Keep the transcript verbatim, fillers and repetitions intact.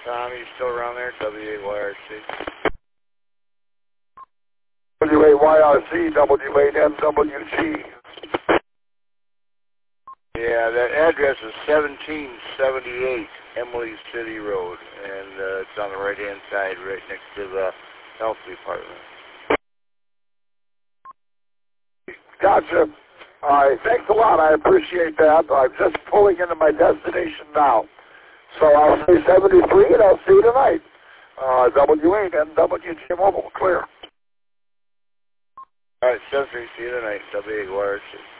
Tom, you still around there? W eight Y R C. W eight Y R C, W eight N W G. Yeah, that address is seventeen seventy-eight Emily City Road, and uh, it's on the right-hand side, right next to the health department. Gotcha. All right, thanks a lot. I appreciate that. I'm just pulling into my destination now. So I'll say seventy-three, and I'll see you tonight. Uh, W eight N W G Mobile, clear. All right, seventy-three, see you tonight, W eight Y R C.